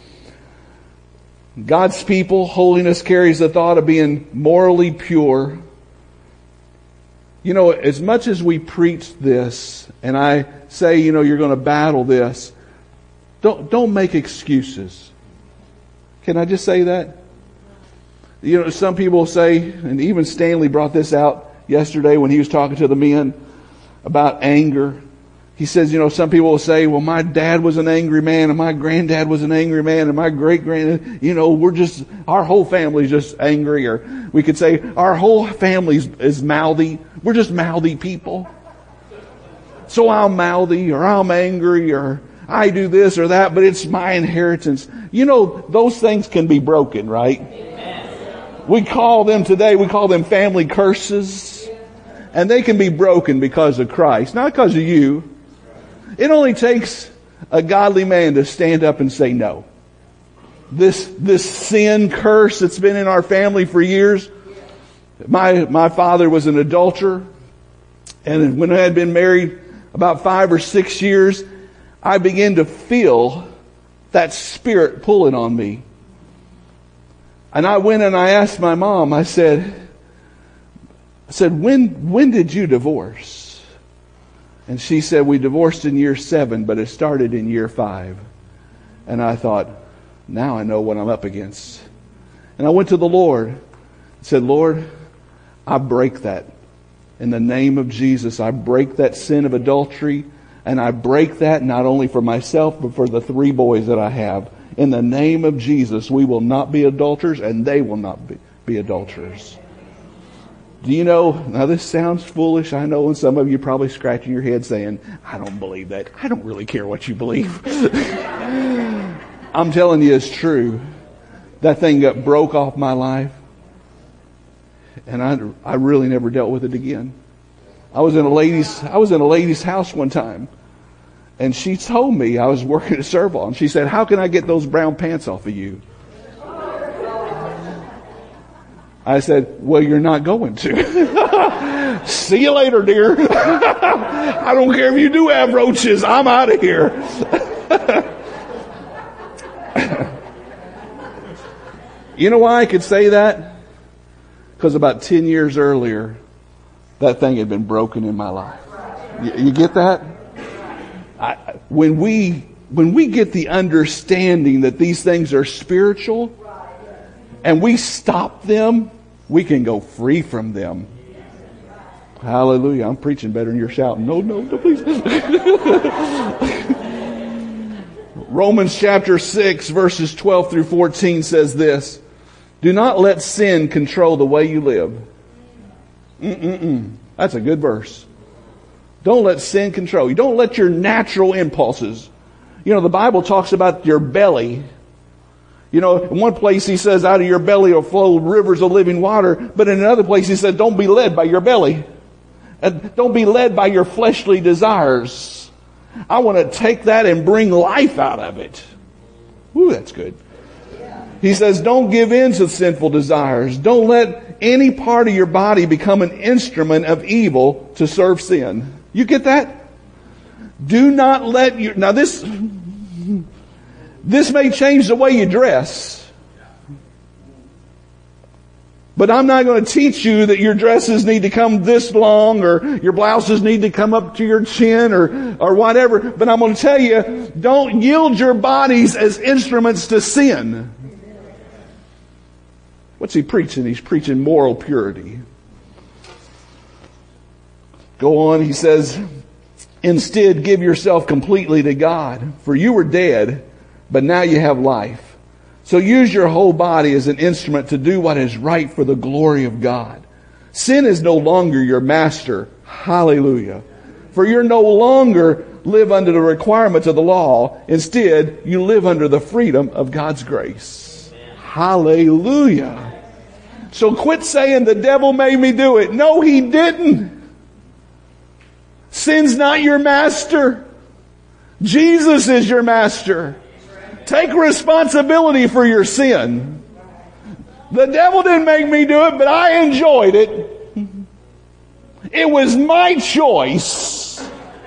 God's people, holiness carries the thought of being morally pure. You know, as much as we preach this, and I say, you know, you're going to battle this, don't, don't make excuses. Can I just say that? You know, some people say, and even Stanley brought this out yesterday when he was talking to the men about anger. He says, you know, some people will say, well, my dad was an angry man and my granddad was an angry man and my great granddad, you know, we're just, our whole family's just angry. Or we could say our whole family is mouthy. We're just mouthy people. So I'm mouthy or I'm angry or I do this or that, but it's my inheritance. You know, those things can be broken, right? We call them today, we call them family curses. And they can be broken because of Christ, not because of you. It only takes a godly man to stand up and say no. This, this sin curse that's been in our family for years. My, my father was an adulterer. And when I had been married about five or six years, I began to feel that spirit pulling on me. And I went and I asked my mom, I said, I said, when, when did you divorce? And she said, we divorced in year seven, but it started in year five. And I thought, now I know what I'm up against. And I went to the Lord and said, Lord, I break that. In the name of Jesus, I break that sin of adultery. And I break that not only for myself, but for the three boys that I have. In the name of Jesus, we will not be adulterers and they will not be, be adulterers. Do you know, now this sounds foolish, I know, and some of you are probably scratching your head saying, I don't believe that. I don't really care what you believe. I'm telling you it's true. That thing got broke off my life. And I, I really never dealt with it again. I was in a lady's, I was in a lady's house one time. And she told me, I was working at Serval, and she said, how can I get those brown pants off of you? I said, well, you're not going to. See you later, dear. I don't care if you do have roaches. I'm out of here. You know why I could say that? Because about ten years earlier, that thing had been broken in my life. You, you get that? I, when we when we get the understanding that these things are spiritual and we stop them, we can go free from them. Hallelujah. I'm preaching better than you're shouting. No, no, no, please. Romans chapter six, verses twelve through fourteen says this. Do not let sin control the way you live. Mm-mm-mm. That's a good verse. Don't let sin control you. Don't let your natural impulses. You know, the Bible talks about your belly. You know, in one place he says, out of your belly will flow rivers of living water. But in another place he said, don't be led by your belly. And don't be led by your fleshly desires. I want to take that and bring life out of it. Ooh, that's good. He says, don't give in to sinful desires. Don't let any part of your body become an instrument of evil to serve sin. You get that? Do not let you... Now this, this may change the way you dress. But I'm not going to teach you that your dresses need to come this long or your blouses need to come up to your chin or, or whatever. But I'm going to tell you, don't yield your bodies as instruments to sin. What's he preaching? He's preaching moral purity. Go on, he says, instead give yourself completely to God, for you were dead, but now you have life. So use your whole body as an instrument to do what is right for the glory of God. Sin is no longer your master. Hallelujah. For you're no longer live under the requirements of the law. Instead, you live under the freedom of God's grace. Hallelujah. So quit saying the devil made me do it. No, he didn't. Sin's not your master. Jesus is your master. Take responsibility for your sin. The devil didn't make me do it, but I enjoyed it. It was my choice.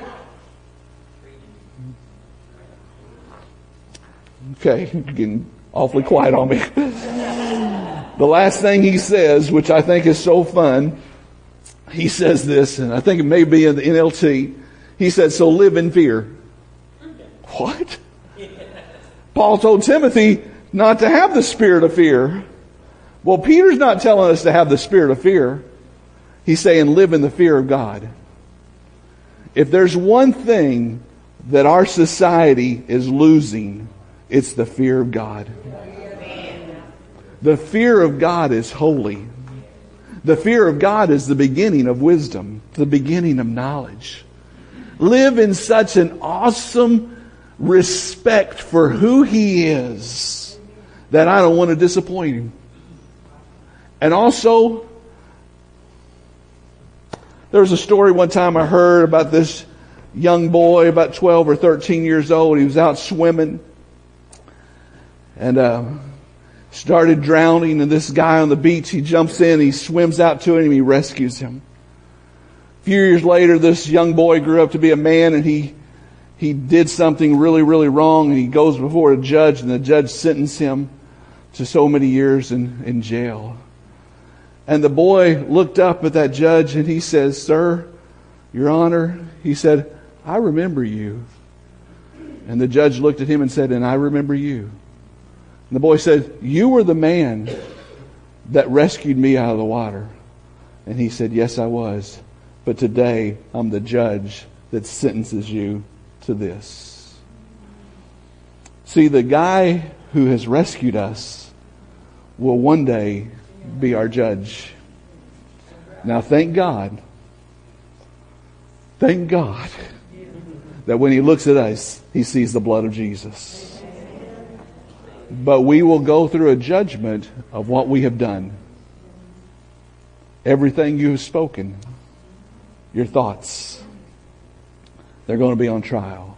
Okay, you're getting awfully quiet on me. The last thing he says, which I think is so fun, he says this, and I think it may be in the N L T. He said, so live in fear. What? Paul told Timothy not to have the spirit of fear. Well, Peter's not telling us to have the spirit of fear. He's saying live in the fear of God. If there's one thing that our society is losing, it's the fear of God. The fear of God is holy. The fear of God is the beginning of wisdom, the beginning of knowledge. Live in such an awesome respect for who He is that I don't want to disappoint Him. And also, there was a story one time I heard about this young boy, about twelve or thirteen years old. He was out swimming and uh, started drowning. And this guy on the beach, he jumps in, he swims out to him, and he rescues him. A few years later, this young boy grew up to be a man, and he He did something really, really wrong, and he goes before a judge, and the judge sentenced him to so many years in, in jail. And the boy looked up at that judge, and he says, "Sir, Your Honor," he said, "I remember you." And the judge looked at him and said, "And I remember you." And the boy said, "You were the man that rescued me out of the water." And he said, "Yes, I was. But today, I'm the judge that sentences you to this." See, the guy who has rescued us will one day be our judge. Now, thank God, thank God that when He looks at us, He sees the blood of Jesus. But we will go through a judgment of what we have done. Everything you have spoken, your thoughts, they're going to be on trial.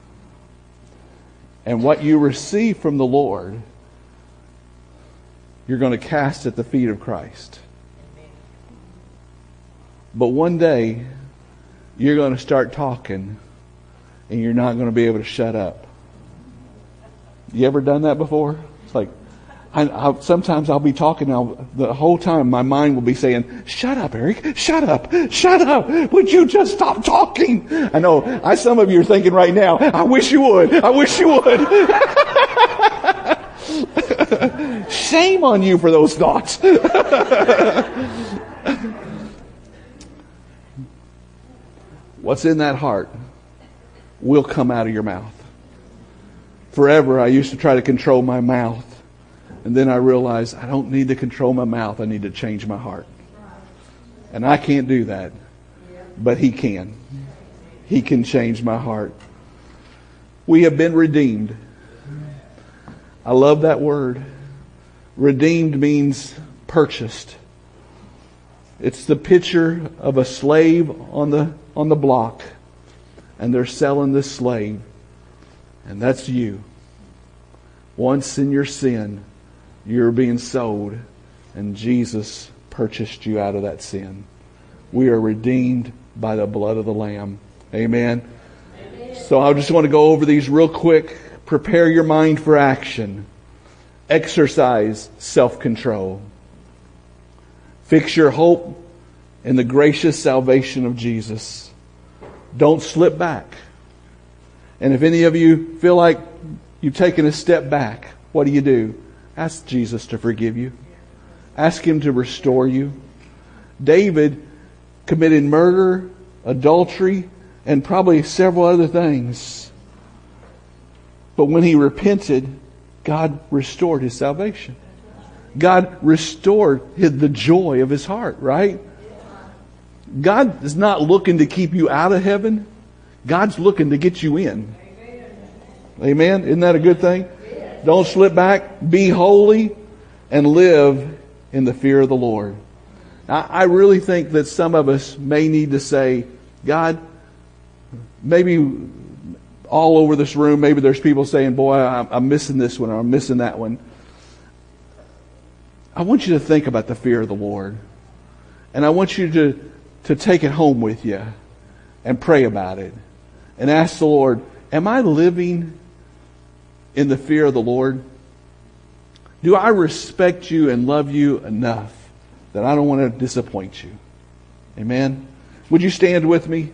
And what you receive from the Lord, you're going to cast at the feet of Christ. But one day, you're going to start talking, and you're not going to be able to shut up. You ever done that before? It's like, I, I, sometimes I'll be talking, I'll, the whole time my mind will be saying, shut up, Eric, shut up, shut up, would you just stop talking? I know, I, some of you are thinking right now, I wish you would, I wish you would. Shame on you for those thoughts. What's in that heart will come out of your mouth. Forever I used to try to control my mouth. And then I realized I don't need to control my mouth. I need to change my heart. And I can't do that. But He can. He can change my heart. We have been redeemed. I love that word. Redeemed means purchased. It's the picture of a slave on the on the block. And they're selling this slave. And that's you. Once in your sin, you're being sold, and Jesus purchased you out of that sin. We are redeemed by the blood of the Lamb. Amen. Amen. So I just want to go over these real quick. Prepare your mind for action. Exercise self-control. Fix your hope in the gracious salvation of Jesus. Don't slip back. And if any of you feel like you've taken a step back, what do you do? Ask Jesus to forgive you. Ask Him to restore you. David committed murder, adultery, and probably several other things. But when he repented, God restored his salvation. God restored his, the joy of his heart, right? God is not looking to keep you out of heaven. God's looking to get you in. Amen? Isn't that a good thing? Don't slip back. Be holy and live in the fear of the Lord. Now, I really think that some of us may need to say, God, maybe all over this room, maybe there's people saying, boy, I'm missing this one or I'm missing that one. I want you to think about the fear of the Lord. And I want you to, to take it home with you and pray about it. And ask the Lord, am I living in the fear of the Lord? Do I respect you and love you enough that I don't want to disappoint you? Amen? Would you stand with me?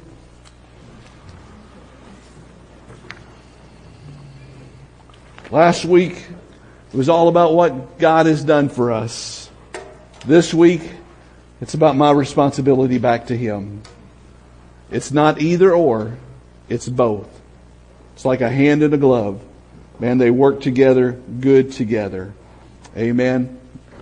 Last week, it was all about what God has done for us. This week, it's about my responsibility back to Him. It's not either or, it's both. It's like a hand in a glove. Man, they work together, good together. Amen.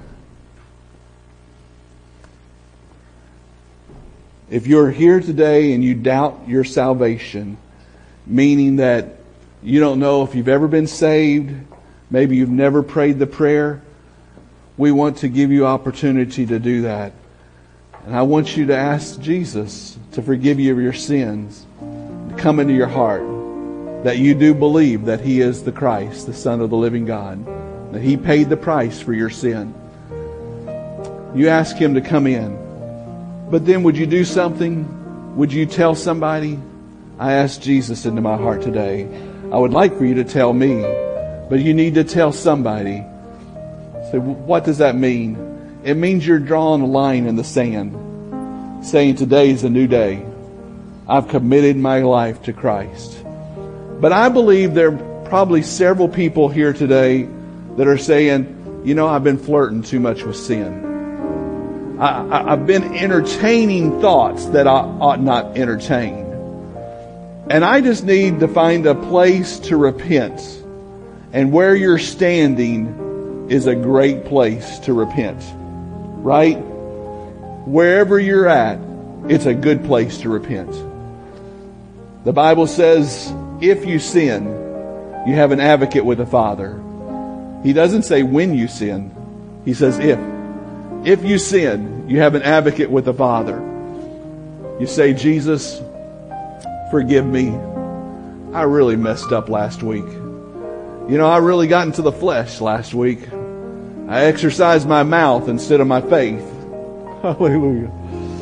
If you're here today and you doubt your salvation, meaning that you don't know if you've ever been saved, maybe you've never prayed the prayer, we want to give you opportunity to do that. And I want you to ask Jesus to forgive you of your sins, to come into your heart, that you do believe that He is the Christ, the Son of the living God, that He paid the price for your sin. You ask Him to come in. But then would you do something? Would you tell somebody? I asked Jesus into my heart today. I would like for you to tell me, but you need to tell somebody. So what does that mean? It means you're drawing a line in the sand, saying today is a new day. I've committed my life to Christ. But I believe there are probably several people here today that are saying, you know, I've been flirting too much with sin. I, I, I've been entertaining thoughts that I ought not entertain. And I just need to find a place to repent. And where you're standing is a great place to repent. Right? Wherever you're at, it's a good place to repent. The Bible says, if you sin, you have an advocate with the Father. He doesn't say when you sin. He says if. If you sin, you have an advocate with the Father. You say, Jesus, forgive me. I really messed up last week. You know, I really got into the flesh last week. I exercised my mouth instead of my faith. Hallelujah.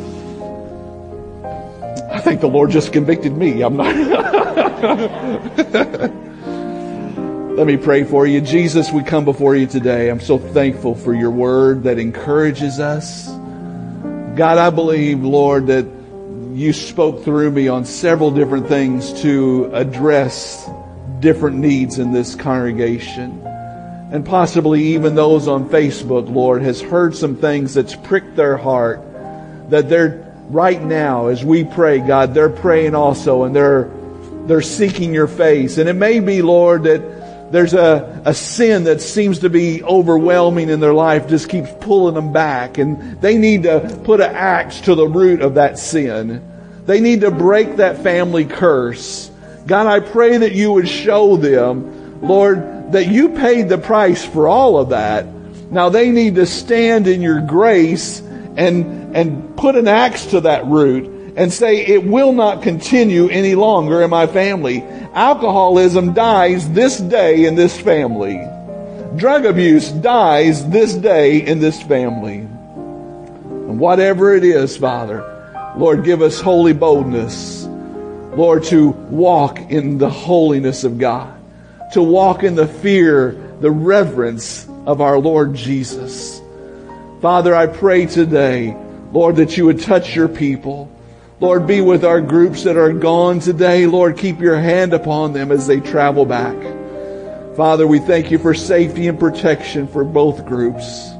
I think the Lord just convicted me. I'm not. Let me pray for you. Jesus, we come before you today. I'm so thankful for your word that encourages us. God, I believe, Lord, that you spoke through me on several different things to address different needs in this congregation. And possibly even those on Facebook, Lord, has heard some things that's pricked their heart, that they're right now, as we pray, God, they're praying also, and they're they're seeking your face. And it may be, Lord, that there's a, a sin that seems to be overwhelming in their life, just keeps pulling them back. And they need to put an axe to the root of that sin. They need to break that family curse. God, I pray that you would show them, Lord, that you paid the price for all of that. Now they need to stand in your grace and, and put an axe to that root and say, it will not continue any longer in my family. Alcoholism dies this day in this family. Drug abuse dies this day in this family. And whatever it is, Father, Lord, give us holy boldness, Lord, to walk in the holiness of God, to walk in the fear, the reverence of our Lord Jesus. Father, I pray today, Lord, that you would touch your people. Lord, be with our groups that are gone today. Lord, keep your hand upon them as they travel back. Father, we thank you for safety and protection for both groups.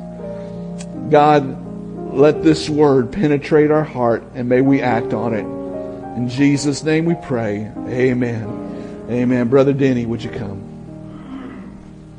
God, let this word penetrate our heart, and may we act on it. In Jesus' name we pray. Amen. Amen. Brother Denny, would you come?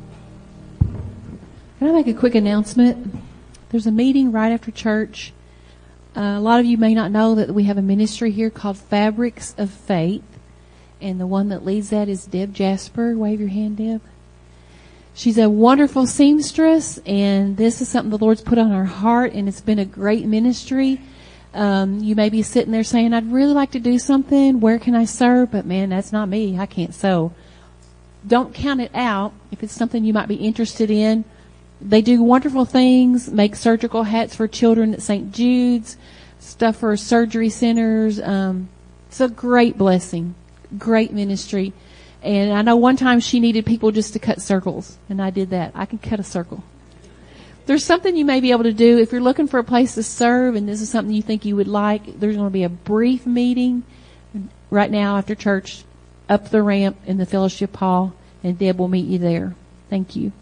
Can I make a quick announcement? There's a meeting right after church. Uh, a lot of you may not know that we have a ministry here called Fabrics of Faith. And the one that leads that is Deb Jasper. Wave your hand, Deb. She's a wonderful seamstress, and this is something the Lord's put on her heart, and it's been a great ministry. Um, you may be sitting there saying, I'd really like to do something. Where can I serve? But man, that's not me. I can't sew. Don't count it out if it's something you might be interested in. They do wonderful things, make surgical hats for children at Saint Jude's, stuff for surgery centers. Um, it's a great blessing, great ministry. And I know one time she needed people just to cut circles, and I did that. I can cut a circle. There's something you may be able to do if you're looking for a place to serve, and this is something you think you would like. There's going to be a brief meeting right now after church up the ramp in the fellowship hall, and Deb will meet you there. Thank you.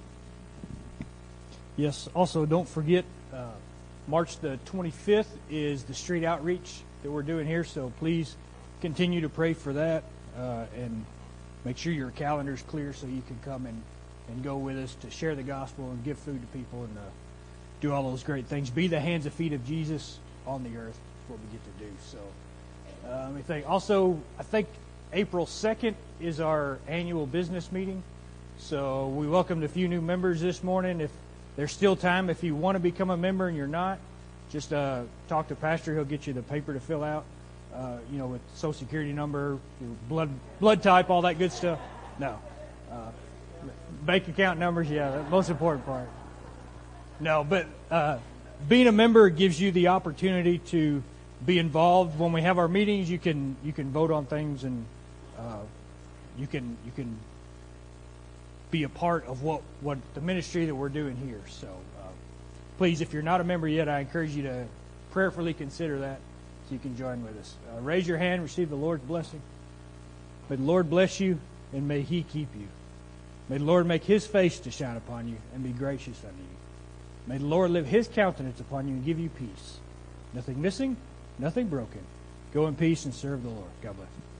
Yes, also don't forget, uh, March the twenty-fifth is the street outreach that we're doing here, so please continue to pray for that, uh, and make sure your calendar's clear so you can come and, and go with us to share the gospel and give food to people and uh, do all those great things. Be the hands and feet of Jesus on the earth. That's what we get to do. So, uh, let me think. Also, I think April second is our annual business meeting, so we welcomed a few new members this morning. If there's still time, if you want to become a member and you're not, just uh, talk to Pastor. He'll get you the paper to fill out, uh, you know, with Social Security number, your blood blood type, all that good stuff. No. Uh, bank account numbers, yeah, the most important part. No, but uh, being a member gives you the opportunity to be involved. When we have our meetings, you can you can vote on things, and uh, you can you can be a part of what, what the ministry that we're doing here. So uh, please, if you're not a member yet, I encourage you to prayerfully consider that so you can join with us. Uh, raise your hand, receive the Lord's blessing. May the Lord bless you, and may He keep you. May the Lord make His face to shine upon you and be gracious unto you. May the Lord lift His countenance upon you and give you peace. Nothing missing, nothing broken. Go in peace and serve the Lord. God bless you.